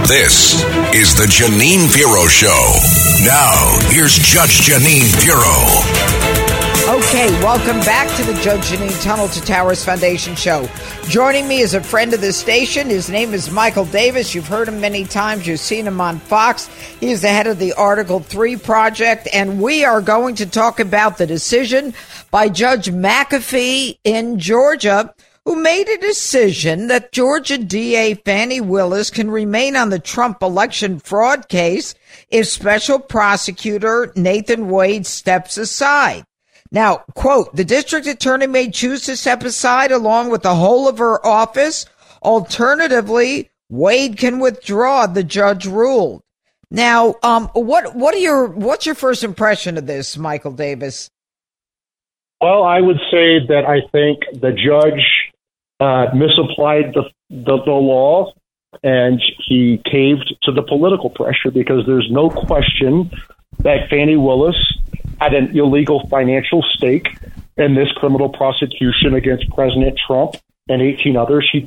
This is the Jeanine Pirro Show. Now, here's Judge Jeanine Pirro. Okay, welcome back to the Judge Jeanine Tunnel to Towers Foundation Show. Joining me is a friend of the station. His name is Michael Davis. You've heard him many times. You've seen him on Fox. He is the head of the Article 3 Project, and we are going to talk about the decision by Judge McAfee in Georgia, who made a decision that Georgia DA Fani Willis can remain on the Trump election fraud case if Special Prosecutor Nathan Wade steps aside. Now, quote, the district attorney may choose to step aside along with the whole of her office. Alternatively, Wade can withdraw, the judge ruled. Now, what's your first impression of this, Michael Davis? Well, I would say that I think the judge misapplied the law, and he caved to the political pressure, because there's no question that Fani Willis had an illegal financial stake in this criminal prosecution against President Trump and 18 others. She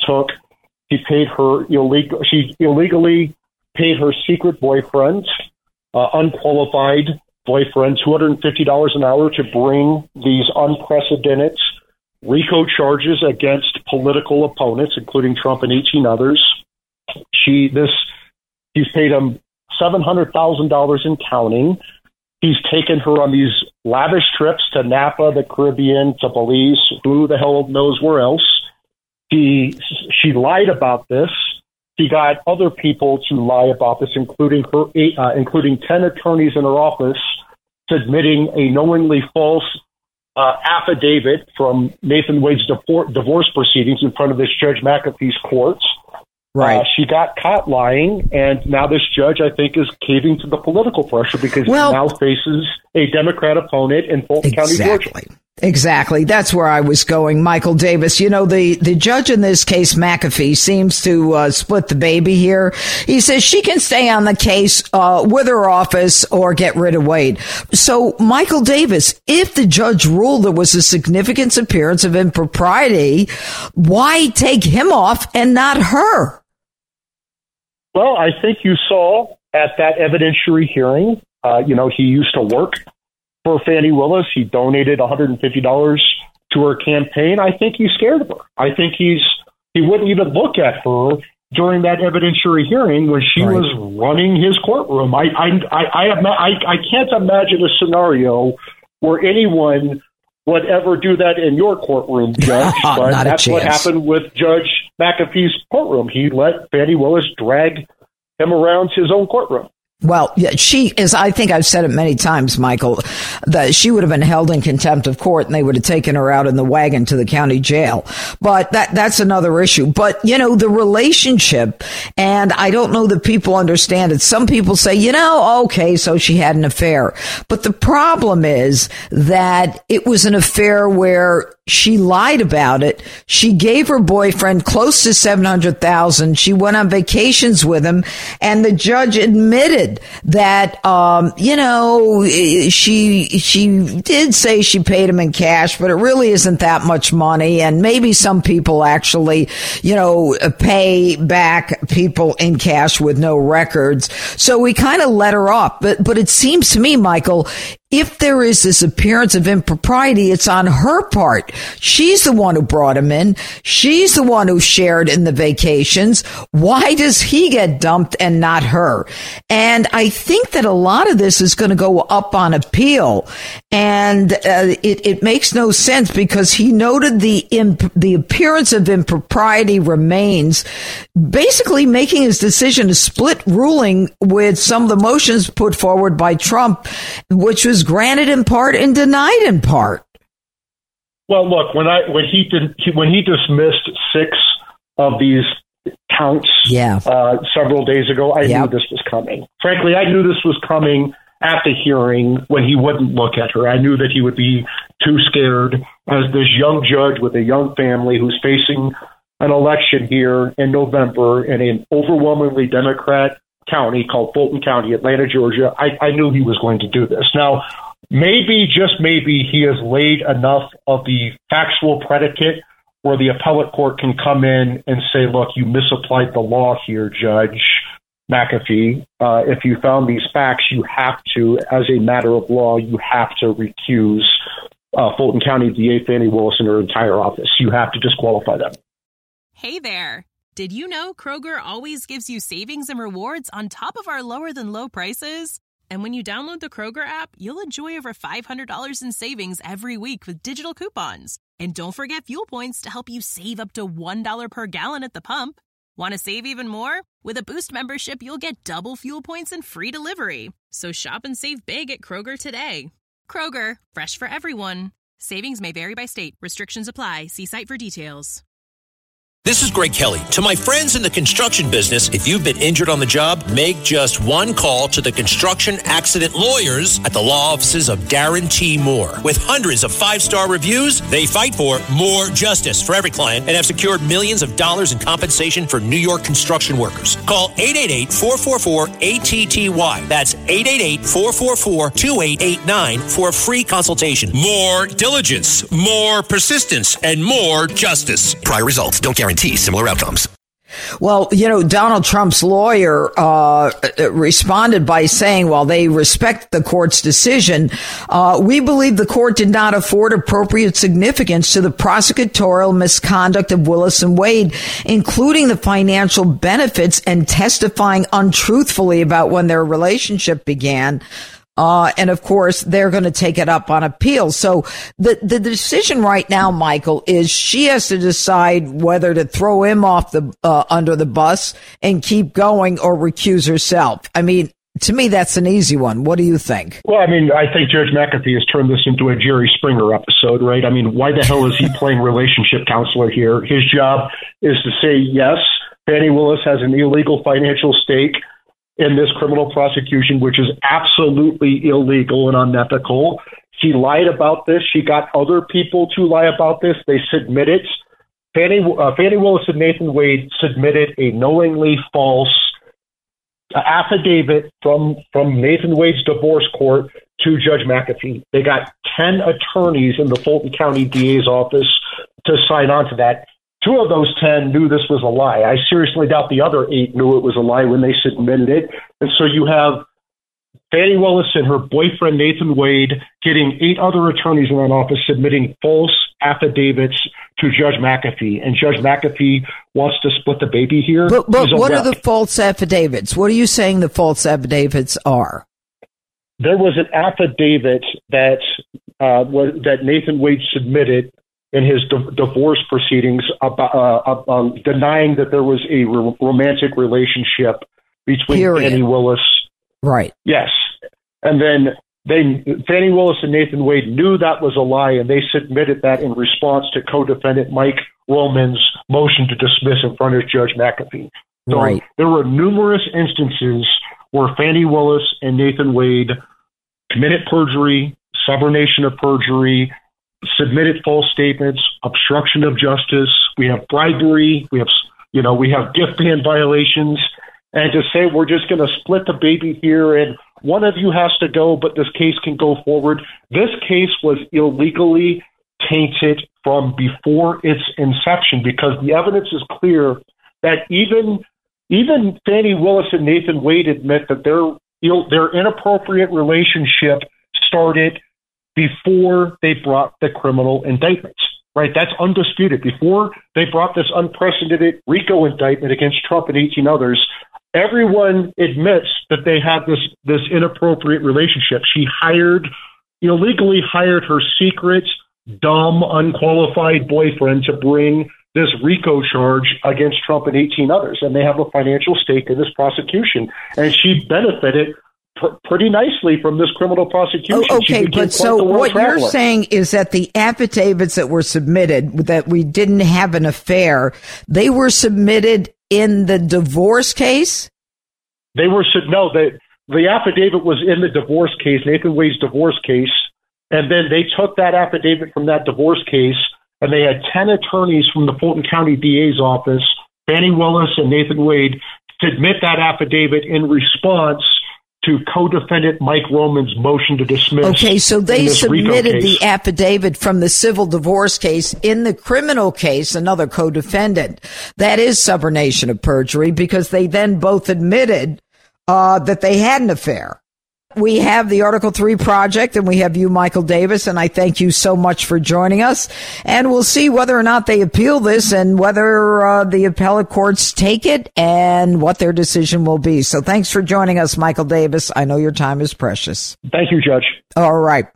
illegally paid her secret boyfriend, unqualified boyfriend, $250 an hour to bring these unprecedented RICO charges against political opponents, including Trump and 18 others. He's paid him $700,000 in counting. He's taken her on these lavish trips to Napa, the Caribbean, to Belize, who the hell knows where else. She lied about this. She got other people to lie about this, including 10 attorneys in her office, submitting a knowingly false affidavit from Nathan Wade's divorce proceedings in front of this Judge McAfee's courts. Right. She got caught lying, and now this judge, I think, is caving to the political pressure because he now faces a Democrat opponent in Fulton County, Georgia. Exactly. That's where I was going, Michael Davis. You know, the judge in this case, McAfee, seems to split the baby here. He says she can stay on the case with her office or get rid of Wade. So, Michael Davis, if the judge ruled there was a significant appearance of impropriety, why take him off and not her? Well, I think you saw at that evidentiary hearing, he used to work for Fani Willis. He donated $150 to her campaign. I think he's scared of her. I think he wouldn't even look at her during that evidentiary hearing when she was running his courtroom. I can't imagine a scenario where anyone would ever do that in your courtroom, Judge. But that's what happened with Judge McAfee's courtroom. He let Fani Willis drag him around his own courtroom. Well, yeah, I think I've said it many times, Michael, that she would have been held in contempt of court and they would have taken her out in the wagon to the county jail. But that's another issue. But, the relationship, and I don't know that people understand it. Some people say, okay, so she had an affair. But the problem is that it was an affair where she lied about it. She gave her boyfriend close to $700,000. She went on vacations with him, and the judge admitted that, she did say she paid him in cash, but it really isn't that much money. And maybe some people actually, pay back people in cash with no records. So we kind of let her off. But it seems to me, Michael, if there is this appearance of impropriety, it's on her part. She's the one who brought him in. She's the one who shared in the vacations. Why does he get dumped and not her? And I think that a lot of this is going to go up on appeal. And it makes no sense because he noted the appearance of impropriety remains, basically making his decision a split ruling with some of the motions put forward by Trump, which was granted in part and denied in part. Well, look, when he dismissed 6 of these counts several days ago, I knew this was coming. Frankly, I knew this was coming at the hearing when he wouldn't look at her. I knew that he would be too scared as this young judge with a young family who's facing an election here in November in an overwhelmingly Democrat county called Fulton County, Atlanta, Georgia. I knew he was going to do this. Now, maybe, just maybe, he has laid enough of the factual predicate where the appellate court can come in and say, look, you misapplied the law here, Judge. McAfee, if you found these facts, you have to, as a matter of law, you have to recuse Fulton County DA Fani Willis and her entire office. You have to disqualify them. Hey there. Did you know Kroger always gives you savings and rewards on top of our lower than low prices? And when you download the Kroger app, you'll enjoy over $500 in savings every week with digital coupons. And don't forget fuel points to help you save up to $1 per gallon at the pump. Want to save even more? With a Boost membership, you'll get double fuel points and free delivery. So shop and save big at Kroger today. Kroger, fresh for everyone. Savings may vary by state. Restrictions apply. See site for details. This is Greg Kelly. To my friends in the construction business, if you've been injured on the job, make just one call to the construction accident lawyers at the law offices of Darren T. Moore. With hundreds of 5-star reviews, they fight for more justice for every client and have secured millions of dollars in compensation for New York construction workers. Call 888-444-ATTY. That's 888-444-2889 for a free consultation. More diligence, more persistence, and more justice. Prior results don't guarantee similar outcomes. Well, Donald Trump's lawyer responded by saying, while they respect the court's decision, we believe the court did not afford appropriate significance to the prosecutorial misconduct of Willis and Wade, including the financial benefits and testifying untruthfully about when their relationship began. And of course, they're going to take it up on appeal. So the decision right now, Michael, is she has to decide whether to throw him off the under the bus and keep going or recuse herself. I mean, to me, that's an easy one. What do you think? Well, I mean, I think Judge McAfee has turned this into a Jerry Springer episode, right? I mean, why the hell is he playing relationship counselor here? His job is to say, yes, Fani Willis has an illegal financial stake in this criminal prosecution, which is absolutely illegal and unethical. She lied about this. She got other people to lie about this. They submitted. Fani Willis and Nathan Wade submitted a knowingly false affidavit from Nathan Wade's divorce court to Judge McAfee. They got 10 attorneys in the Fulton County DA's office to sign on to that. 2 of those 10 knew this was a lie. I seriously doubt the other 8 knew it was a lie when they submitted it. And so you have Fani Willis and her boyfriend, Nathan Wade, getting 8 other attorneys in that office submitting false affidavits to Judge McAfee. And Judge McAfee wants to split the baby here. But what are the false affidavits? What are you saying the false affidavits are? There was an affidavit that Nathan Wade submitted in his divorce proceedings about denying that there was a romantic relationship between Fani Willis. Right. Yes. And then Fani Willis and Nathan Wade knew that was a lie, and they submitted that in response to co-defendant Mike Roman's motion to dismiss in front of Judge McAfee. So right. There were numerous instances where Fani Willis and Nathan Wade committed perjury, subornation of perjury, submitted false statements, obstruction of justice. We have bribery. We have gift ban violations. And to say we're just going to split the baby here and one of you has to go, but this case can go forward. This case was illegally tainted from before its inception because the evidence is clear that even Fani Willis and Nathan Wade admit that their inappropriate relationship started before they brought the criminal indictments, right? That's undisputed. Before they brought this unprecedented RICO indictment against Trump and 18 others, everyone admits that they had this inappropriate relationship. She illegally hired her secret, dumb, unqualified boyfriend to bring this RICO charge against Trump and 18 others, and they have a financial stake in this prosecution. And she benefited pretty nicely from this criminal prosecution. Oh, okay, but so what you're saying is that the affidavits that were submitted, that we didn't have an affair, they were submitted in the divorce case? The affidavit was in the divorce case, Nathan Wade's divorce case, and then they took that affidavit from that divorce case, and they had 10 attorneys from the Fulton County DA's office, Fani Willis and Nathan Wade, submit that affidavit in response to co-defendant Mike Roman's motion to dismiss. Okay, so they submitted the affidavit from the civil divorce case. In the criminal case, another co-defendant, that is subornation of perjury because they then both admitted that they had an affair. We have the Article 3 project, and we have you, Michael Davis, and I thank you so much for joining us. And we'll see whether or not they appeal this and whether the appellate courts take it and what their decision will be. So thanks for joining us, Michael Davis. I know your time is precious. Thank you, Judge. All right.